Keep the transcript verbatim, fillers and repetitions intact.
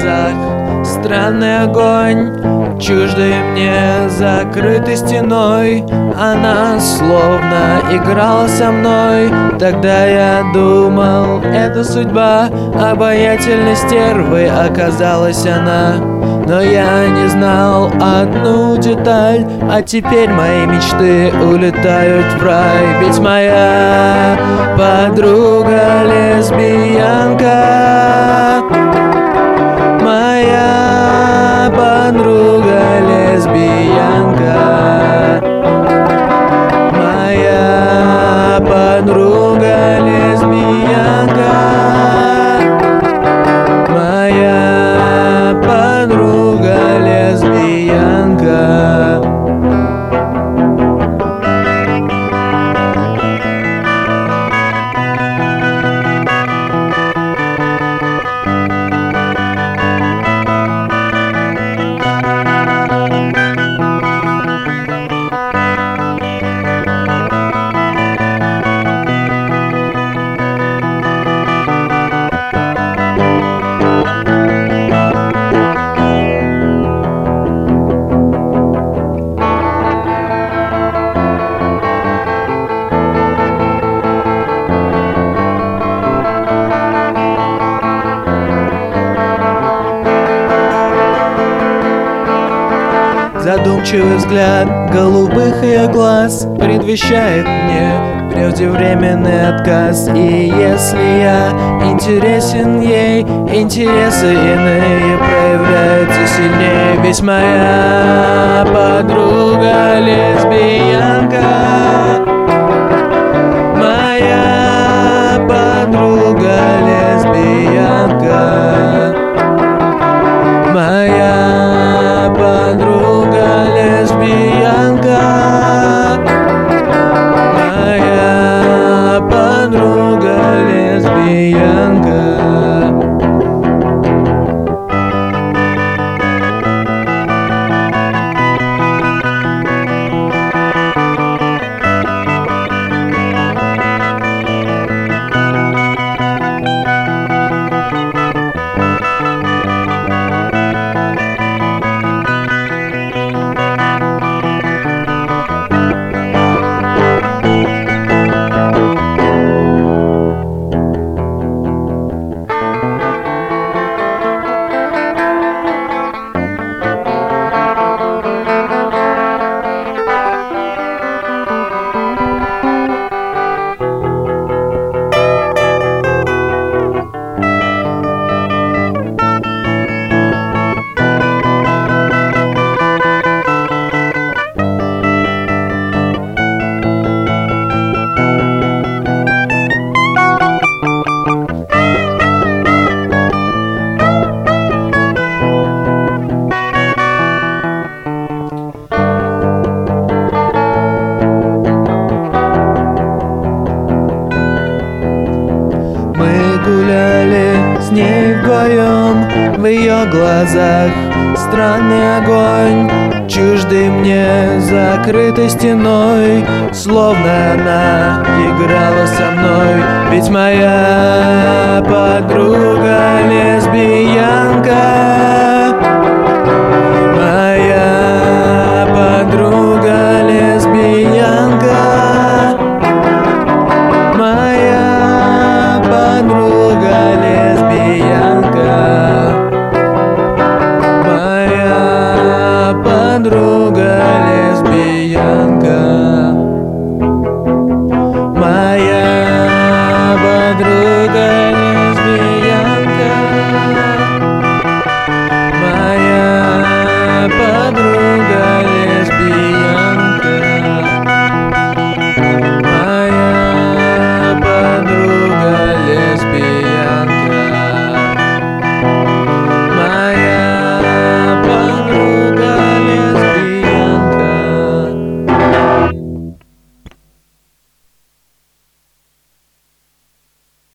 глазах странный огонь, чуждый мне закрытой стеной. Она словно играла со мной. Тогда я думал, это судьба. Обаятельной стервой оказалась она. Но я не знал одну деталь, а теперь мои мечты улетают в рай. Ведь моя подруга лесбиянка, моя подруга лесбиянка, моя подруга лесбиянка, моя подруга лесбиянка. Задумчивый взгляд голубых ее глаз предвещает мне преждевременный отказ. И если я интересен ей, интересы иные проявляются сильнее. Ведь моя подруга лесбиянка, моя подруга лесбиянка, моя подруга лесбиянка, моя подруга лесбиянка. Гуляли с ней вдвоем, в ее глазах странный огонь, чуждый мне закрытой стеной. Словно она играла со мной. Ведь моя подруга лесбиянка,